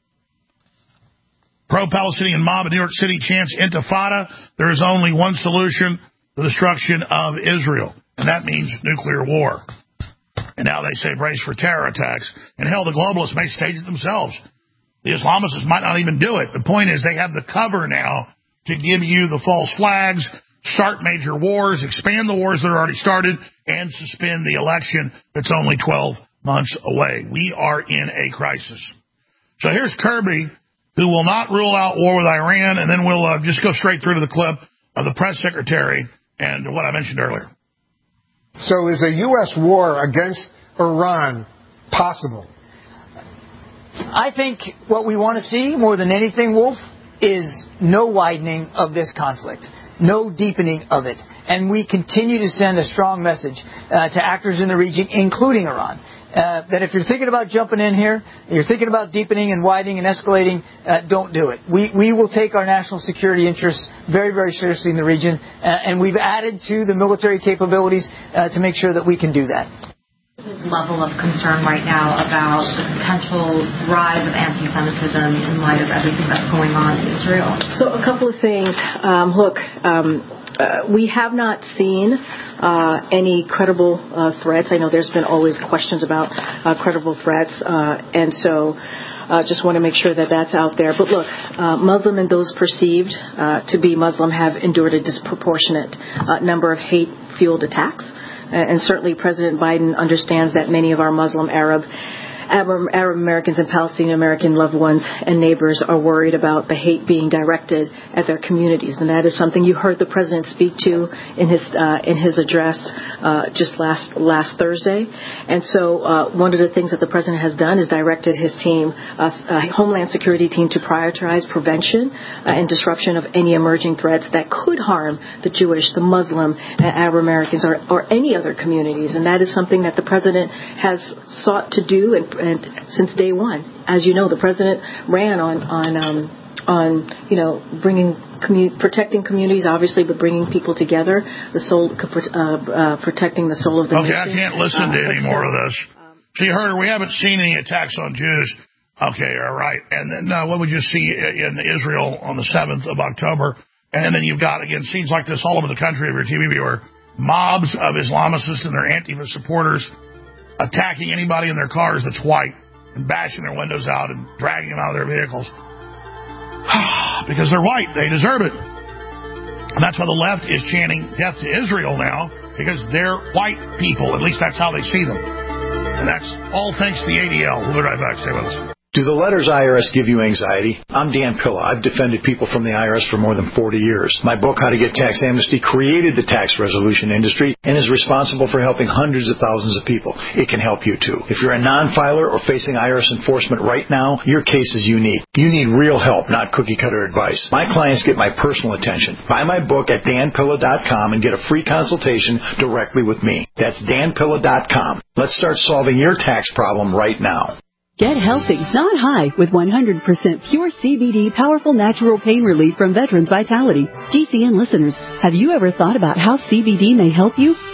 Pro-Palestinian mob in New York City chants intifada. There is only one solution, the destruction of Israel. And that means nuclear war. And now they say brace for terror attacks. And hell, the globalists may stage it themselves. The Islamicists might not even do it. The point is they have the cover now to give you the false flags, start major wars, expand the wars that are already started, and suspend the election that's only 12 months away. We are in a crisis. So here's Kirby, who will not rule out war with Iran, and then we'll just go straight through to the clip of the press secretary and what I mentioned earlier. So is a U.S. war against Iran possible? I think what we want to see more than anything, Wolf, is no widening of this conflict, no deepening of it. And we continue to send a strong message to actors in the region, including Iran, that if you're thinking about jumping in here, you're thinking about deepening and widening and escalating, don't do it. We will take our national security interests very, very seriously in the region, and we've added to the military capabilities to make sure that we can do that. Level of concern right now about the potential rise of anti-Semitism in light of everything that's going on in Israel? So a couple of things. We have not seen any credible threats. I know there's been always questions about credible threats, and so just want to make sure that that's out there. But look, Muslim and those perceived to be Muslim have endured a disproportionate number of hate-fueled attacks. And certainly President Biden understands that many of our Muslim, Arab Americans and Palestinian American loved ones and neighbors are worried about the hate being directed at their communities, and that is something you heard the president speak to in his address just last Thursday. And so one of the things that the president has done is directed his team, Homeland Security team, to prioritize prevention and disruption of any emerging threats that could harm the Jewish, the Muslim, Arab Americans, or any other communities. And that is something that the president has sought to do and since day one. As you know, the president ran on protecting communities, obviously, but bringing people together, protecting the soul of the nation. Okay, I can't listen to any more of this. So you heard her, we haven't seen any attacks on Jews. Okay, all right. And then what would you see in Israel on the 7th of October? And then you've got, again, scenes like this all over the country of your TV viewer. Mobs of Islamicists and their Antifa supporters attacking anybody in their cars that's white and bashing their windows out and dragging them out of their vehicles. Because they're white. They deserve it. And that's why the left is chanting death to Israel now, because they're white people. At least that's how they see them. And that's all thanks to the ADL. We'll be right back. Stay with us. Do the letters IRS give you anxiety? I'm Dan Pilla. I've defended people from the IRS for more than 40 years. My book, How to Get Tax Amnesty, created the tax resolution industry and is responsible for helping hundreds of thousands of people. It can help you, too. If you're a non-filer or facing IRS enforcement right now, your case is unique. You need real help, not cookie-cutter advice. My clients get my personal attention. Buy my book at danpilla.com and get a free consultation directly with me. That's danpilla.com. Let's start solving your tax problem right now. Get healthy, not high, with 100% pure CBD powerful natural pain relief from Veterans Vitality. GCN listeners, have you ever thought about how CBD may help you?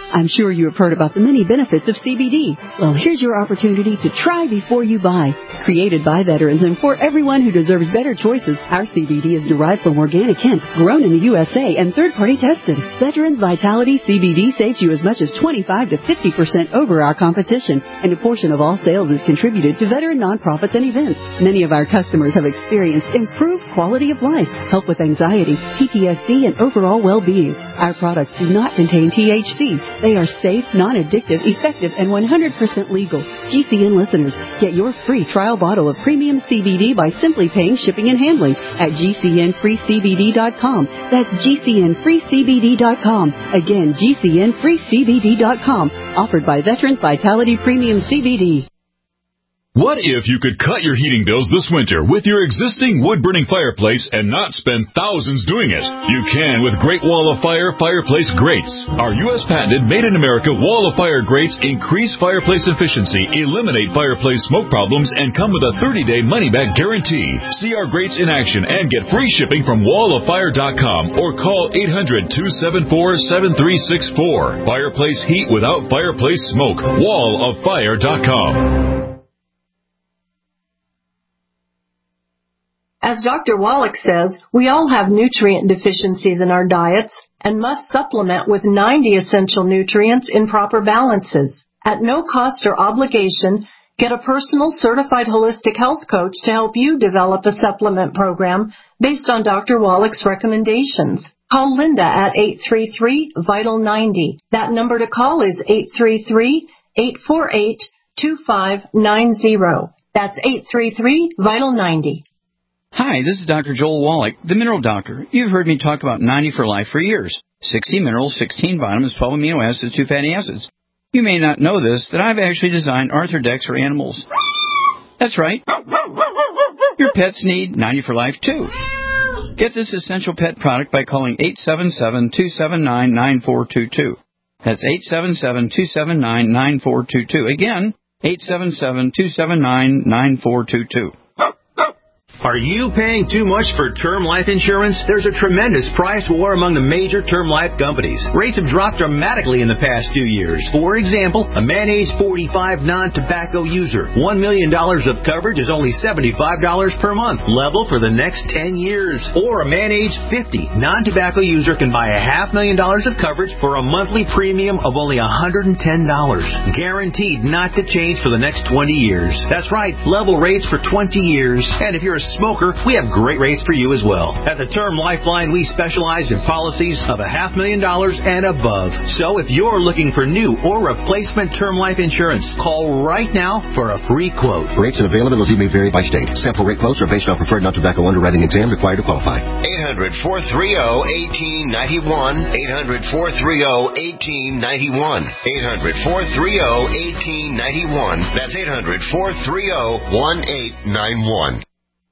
I'm sure you have heard about the many benefits of CBD. Well, here's your opportunity to try before you buy. Created by veterans and for everyone who deserves better choices, our CBD is derived from organic hemp, grown in the USA and third-party tested. Veterans Vitality CBD saves you as much as 25 to 50% over our competition, and a portion of all sales is contributed to veteran nonprofits and events. Many of our customers have experienced improved quality of life, help with anxiety, PTSD, and overall well-being. Our products do not contain THC. They are safe, non-addictive, effective, and 100% legal. GCN listeners, get your free trial bottle of premium CBD by simply paying shipping and handling at GCNFreeCBD.com. That's GCNFreeCBD.com. Again, GCNFreeCBD.com. Offered by Veterans Vitality Premium CBD. What if you could cut your heating bills this winter with your existing wood-burning fireplace and not spend thousands doing it? You can with Great Wall of Fire fireplace grates. Our U.S. patented made-in-America Wall of Fire grates increase fireplace efficiency, eliminate fireplace smoke problems, and come with a 30-day money-back guarantee. See our grates in action and get free shipping from walloffire.com or call 800-274-7364. Fireplace heat without fireplace smoke. walloffire.com. As Dr. Wallach says, we all have nutrient deficiencies in our diets and must supplement with 90 essential nutrients in proper balances. At no cost or obligation, get a personal certified holistic health coach to help you develop a supplement program based on Dr. Wallach's recommendations. Call Linda at 833-VITAL-90. That number to call is 833-848-2590. That's 833-VITAL-90. Hi, this is Dr. Joel Wallach, the Mineral Doctor. You've heard me talk about 90 for Life for years. 60 minerals, 16 vitamins, 12 amino acids, 2 fatty acids. You may not know this, that I've actually designed Arthrodex for animals. That's right. Your pets need 90 for Life, too. Get this essential pet product by calling 877-279-9422. That's 877-279-9422. Again, 877-279-9422. Are you paying too much for term life insurance? There's a tremendous price war among the major term life companies. Rates have dropped dramatically in the past 2 years. For example, a man age 45 non-tobacco user, $1 million of coverage is only $75 per month, level for the next 10 years. Or a man age 50 non-tobacco user can buy $500,000 of coverage for a monthly premium of only $110, guaranteed not to change for the next 20 years. That's right, level rates for 20 years. And if you're a smoker, we have great rates for you as well. At the Term Lifeline, we specialize in policies of $500,000 and above. So if you're looking for new or replacement term life insurance, call right now for a free quote. Rates and availability may vary by state. Sample rate quotes are based on preferred non-tobacco underwriting exam required to qualify. 800-430-1891. 800-430-1891. 800-430-1891. That's 800-430-1891.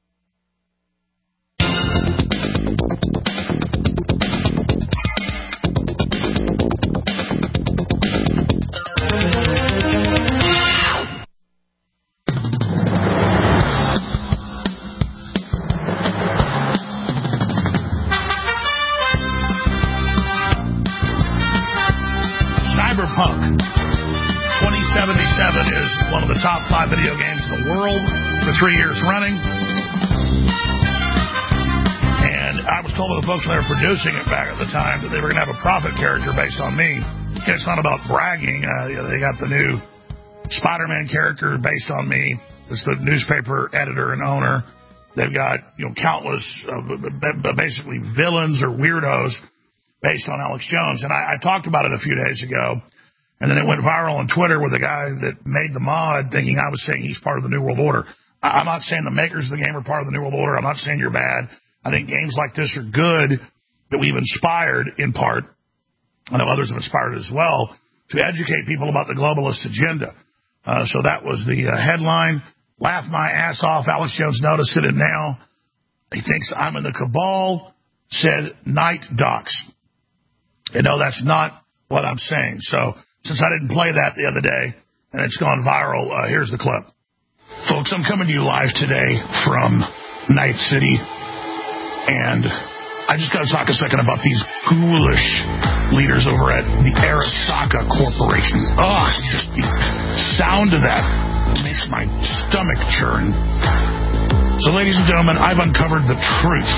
Cyberpunk 2077 is one of the top 5 video games in the world for 3 years running. And I was told by the folks when they were producing it back at the time that they were going to have a profit character based on me. And it's not about bragging. They got the new Spider-Man character based on me. It's the newspaper editor and owner. They've got countless basically villains or weirdos based on Alex Jones. And I talked about it a few days ago. And then it went viral on Twitter with the guy that made the mod thinking I was saying he's part of the New World Order. I'm not saying the makers of the game are part of the New World Order. I'm not saying you're bad. I think games like this are good, that we've inspired in part. I know others have inspired as well, to educate people about the globalist agenda. So that was the headline. Laugh my ass off. Alex Jones noticed it, and now he thinks I'm in the cabal, said Night Docs. And no, that's not what I'm saying. So since I didn't play that the other day, and it's gone viral, here's the clip. Folks, I'm coming to you live today from Night City, and I just got to talk a second about these ghoulish leaders over at the Arasaka Corporation. Ugh, just the sound of that makes my stomach churn. So, ladies and gentlemen, I've uncovered the truth.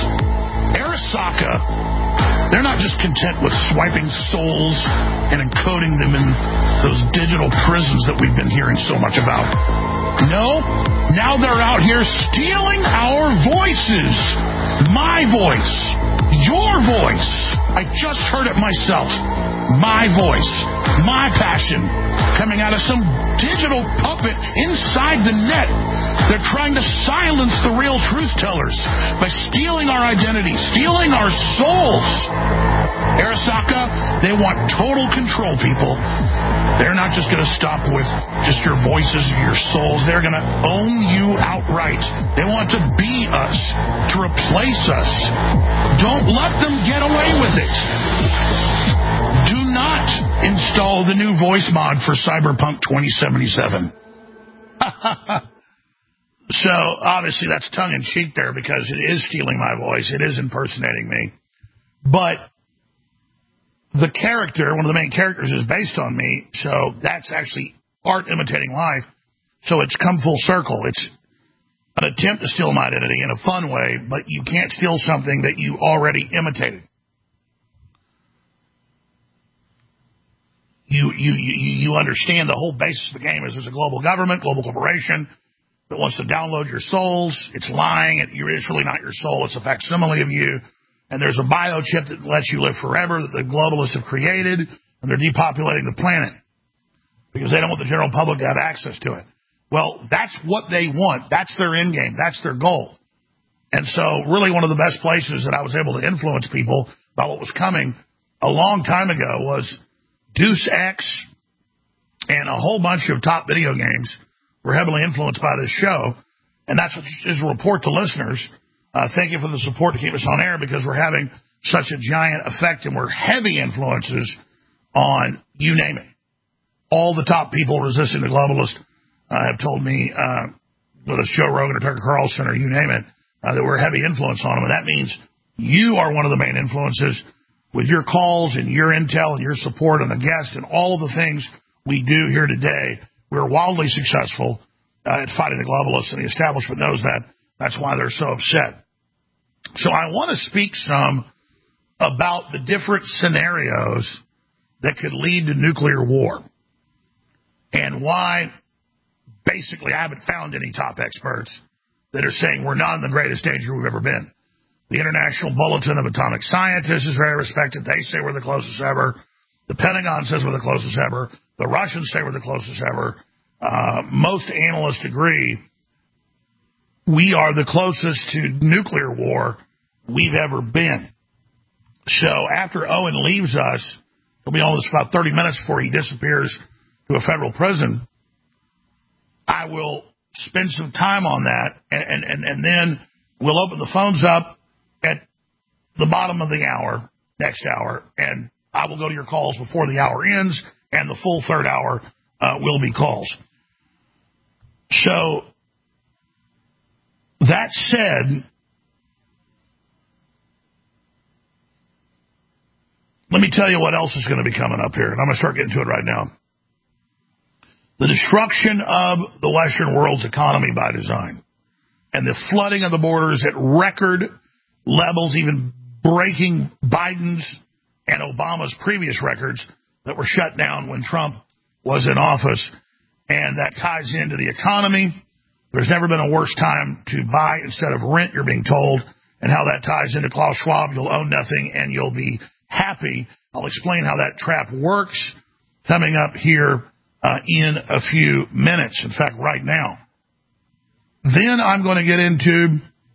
Arasaka, they're not just content with swiping souls and encoding them in those digital prisons that we've been hearing so much about. No, now they're out here stealing our voices. My voice. Your voice. I just heard it myself. My voice. My passion. Coming out of some digital puppet inside the net. They're trying to silence the real truth tellers by stealing our identity, stealing our souls. Arasaka, they want total control, people. They're not just going to stop with just your voices or your souls. They're going to own you outright. They want to be us, to replace us. Don't let them get away with it. Do not install the new voice mod for Cyberpunk 2077. So, obviously, that's tongue-in-cheek there because it is stealing my voice. It is impersonating me. But the character, one of the main characters, is based on me, so that's actually art imitating life. So it's come full circle. It's an attempt to steal my identity in a fun way, but you can't steal something that you already imitated. You understand the whole basis of the game is there's a global government, global corporation that wants to download your souls. It's lying. It's really not your soul. It's a facsimile of you. And there's a biochip that lets you live forever that the globalists have created, and they're depopulating the planet because they don't want the general public to have access to it. Well, that's what they want. That's their end game. That's their goal. And so really one of the best places that I was able to influence people about what was coming a long time ago was Deus Ex and a whole bunch of top video games were heavily influenced by this show. And that's what is a report to listeners. Thank you for the support to keep us on air because we're having such a giant effect and we're heavy influences on you name it. All the top people resisting the globalists have told me, whether it's Joe Rogan or Tucker Carlson or you name it, that we're a heavy influence on them. And that means you are one of the main influences with your calls and your intel and your support and the guest and all of the things we do here today. We're wildly successful at fighting the globalists, and the establishment knows that. That's why they're so upset. So I want to speak some about the different scenarios that could lead to nuclear war and why basically I haven't found any top experts that are saying we're not in the greatest danger we've ever been. The International Bulletin of Atomic Scientists is very respected. They say we're the closest ever. The Pentagon says we're the closest ever. The Russians say we're the closest ever. Most analysts agree we are the closest to nuclear war we've ever been. So after Owen leaves us, he'll be on this about 30 minutes before he disappears to a federal prison. I will spend some time on that, and then we'll open the phones up at the bottom of the hour, next hour, and I will go to your calls before the hour ends, and the full third hour will be calls. So, that said, let me tell you what else is going to be coming up here, and I'm going to start getting to it right now. The destruction of the Western world's economy by design and the flooding of the borders at record levels, even breaking Biden's and Obama's previous records that were shut down when Trump was in office. And that ties into the economy. There's never been a worse time to buy instead of rent, you're being told, and how that ties into Klaus Schwab. You'll own nothing and you'll be happy. I'll explain how that trap works coming up here in a few minutes. In fact, right now. Then I'm going to get into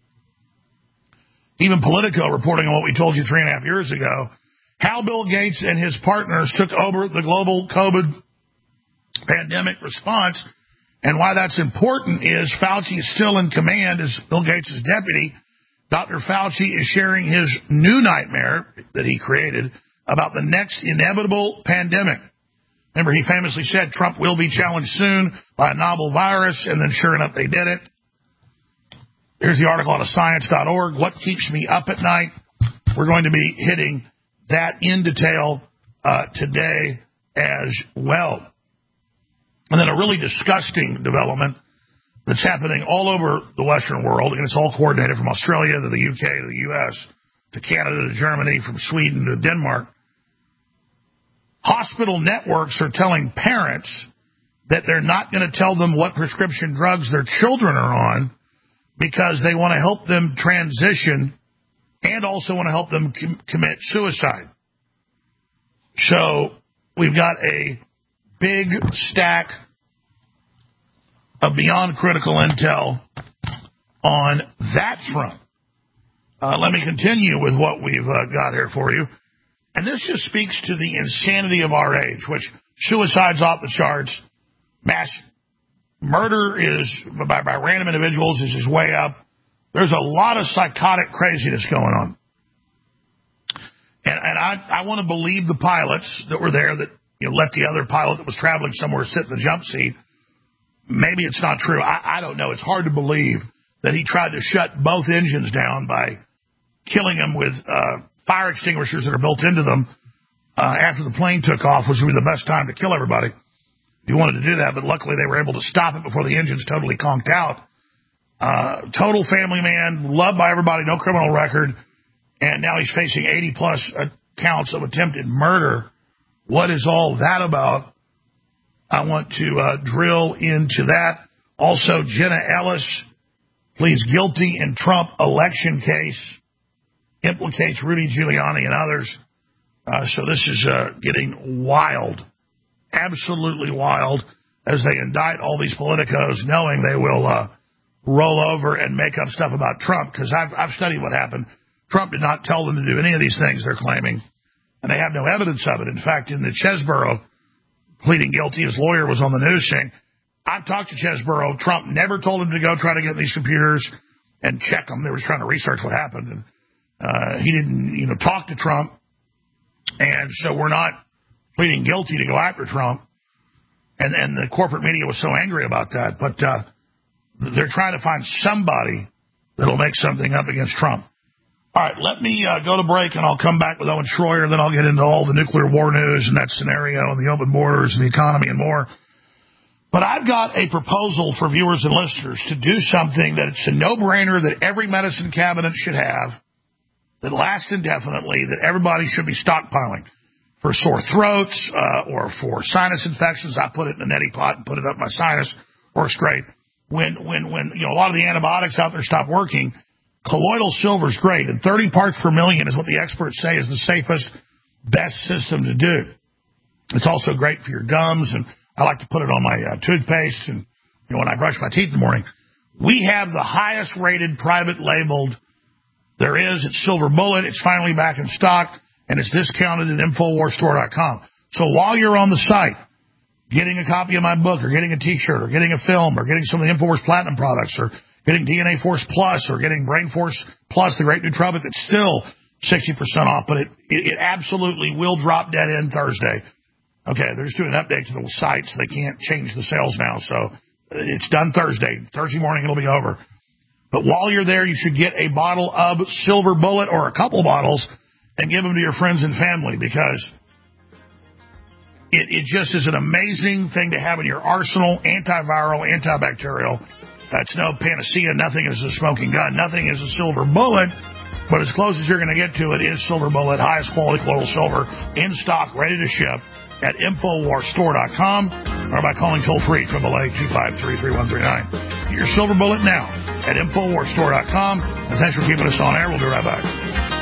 even Politico reporting on what we told you 3.5 years ago, how Bill Gates and his partners took over the global COVID pandemic response, and why that's important is Fauci is still in command as Bill Gates' deputy. Dr. Fauci is sharing his new nightmare that he created about the next inevitable pandemic. Remember, he famously said Trump will be challenged soon by a novel virus, and then sure enough, they did it. Here's the article on science.org. What keeps me up at night? We're going to be hitting that in detail today as well. And then a really disgusting development that's happening all over the Western world, and it's all coordinated from Australia to the UK to the US to Canada to Germany, from Sweden to Denmark. Hospital networks are telling parents that they're not going to tell them what prescription drugs their children are on because they want to help them transition and also want to help them commit suicide. So we've got a big stack of beyond critical intel on that front. Let me continue with what we've got here for you. And this just speaks to the insanity of our age, which suicide's off the charts. Mass murder is by random individuals is way up. There's a lot of psychotic craziness going on. And I want to believe the pilots that were there that let the other pilot that was traveling somewhere sit in the jump seat. Maybe it's not true. I don't know. It's hard to believe that he tried to shut both engines down by killing them with fire extinguishers that are built into them after the plane took off, which would be the best time to kill everybody if you wanted to do that. But luckily they were able to stop it before the engines totally conked out. Total family man, loved by everybody, no criminal record, and now he's facing 80-plus counts of attempted murder. What is all that about? I want to drill into that. Also, Jenna Ellis pleads guilty in Trump election case, implicates Rudy Giuliani and others. So this is getting wild, absolutely wild, as they indict all these politicos, knowing they will roll over and make up stuff about Trump, because I've studied what happened. Trump did not tell them to do any of these things they're claiming, and they have no evidence of it. In fact, in the Chesborough pleading guilty, his lawyer was on the news saying, I've talked to Chesborough. Trump never told him to go try to get these computers and check them. They were trying to research what happened. And he didn't, talk to Trump. And so we're not pleading guilty to go after Trump. And the corporate media was so angry about that. But they're trying to find somebody that'll make something up against Trump. All right, let me go to break, and I'll come back with Owen Schroyer. Then I'll get into all the nuclear war news and that scenario and the open borders and the economy and more. But I've got a proposal for viewers and listeners to do something that it's a no-brainer that every medicine cabinet should have, that lasts indefinitely, that everybody should be stockpiling for sore throats or for sinus infections. I put it in a neti pot and put it up my sinus. Works great. When a lot of the antibiotics out there stop working, colloidal silver is great, and 30 parts per million is what the experts say is the safest, best system to do. It's also great for your gums, and I like to put it on my toothpaste and when I brush my teeth in the morning. We have the highest rated private labeled there is. It's Silver Bullet. It's finally back in stock, and it's discounted at InfoWarsStore.com. So while you're on the site, getting a copy of my book or getting a T-shirt or getting a film or getting some of the InfoWars Platinum products or getting DNA Force Plus or getting Brain Force Plus, the great new Trubbic, it's still 60% off, but it absolutely will drop dead end Thursday. Okay, they're just doing an update to the site, so they can't change the sales now. So it's done Thursday. Thursday morning, it'll be over. But while you're there, you should get a bottle of Silver Bullet or a couple bottles and give them to your friends and family, because it just is an amazing thing to have in your arsenal, antiviral, antibacterial. That's no panacea. Nothing is a smoking gun. Nothing is a silver bullet. But as close as you're going to get to it is Silver Bullet, highest quality colloidal silver, in stock, ready to ship at InfoWarsStore.com or by calling toll-free 888-253-3139. Get your Silver Bullet now at InfoWarsStore.com. And thanks for keeping us on air. We'll be right back.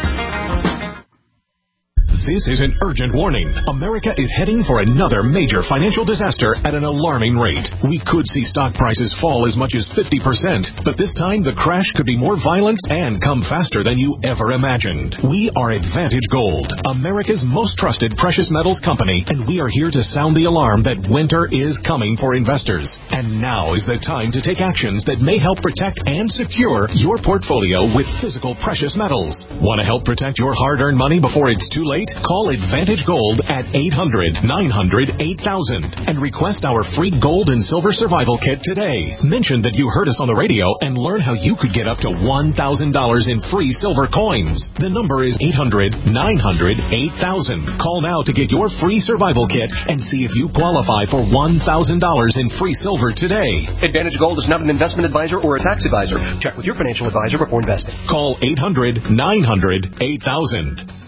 This is an urgent warning. America is heading for another major financial disaster at an alarming rate. We could see stock prices fall as much as 50%, but this time the crash could be more violent and come faster than you ever imagined. We are Advantage Gold, America's most trusted precious metals company, and we are here to sound the alarm that winter is coming for investors. And now is the time to take actions that may help protect and secure your portfolio with physical precious metals. Want to help protect your hard-earned money before it's too late? Call Advantage Gold at 800-900-8000 and request our free gold and silver survival kit today. Mention that you heard us on the radio and learn how you could get up to $1,000 in free silver coins. The number is 800-900-8000. Call now to get your free survival kit and see if you qualify for $1,000 in free silver today. Advantage Gold is not an investment advisor or a tax advisor. Check with your financial advisor before investing. Call 800-900-8000.